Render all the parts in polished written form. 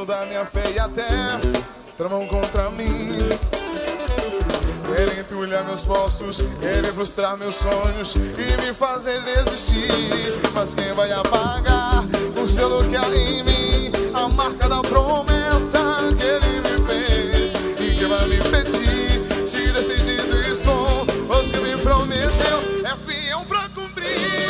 zombando da minha fé e até tramam contra mim. Querem entulhar meus poços, querem frustrar meus sonhos e me fazer desistir. Mas quem vai apagar o selo que há em mim, a marca da promessa que ele me fez? E quem vai me impedir se decidido e sou, pois que me prometeu é fiel pra cumprir.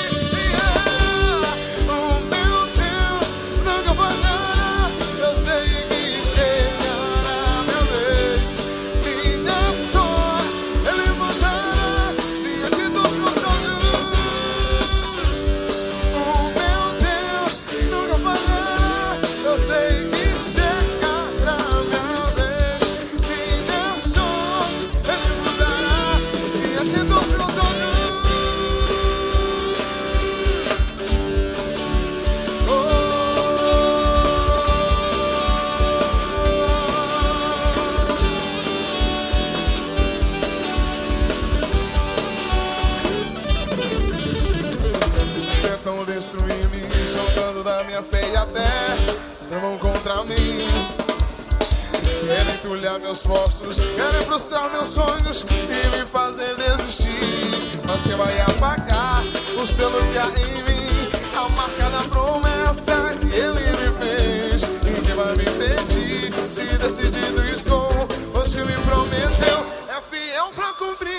Destruir-me, jogando da minha fé e até tramam contra mim. Querem entulhar meus poços, querem frustrar meus sonhos e me fazer desistir. Mas quem vai apagar o selo que há em mim, a marca da promessa que ele me fez? E quem vai me impedir se decidido estou, pois que me prometeu é fiel pra cumprir.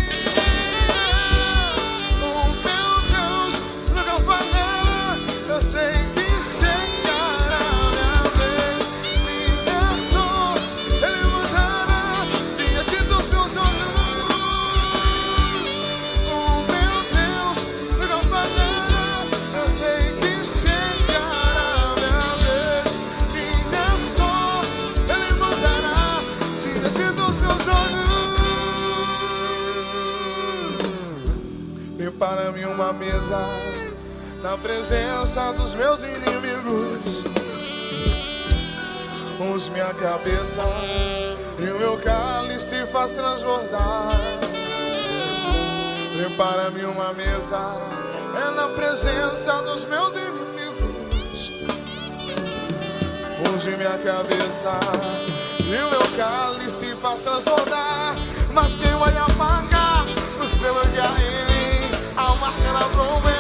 Prepara-me uma mesa na presença dos meus inimigos. Unge minha cabeça e o meu cálice faz transbordar. Prepara-me uma mesa na presença dos meus inimigos. Unge minha cabeça e o meu cálice faz transbordar. Mas quem vai apagar o seu lugar em mim, a marca da promessa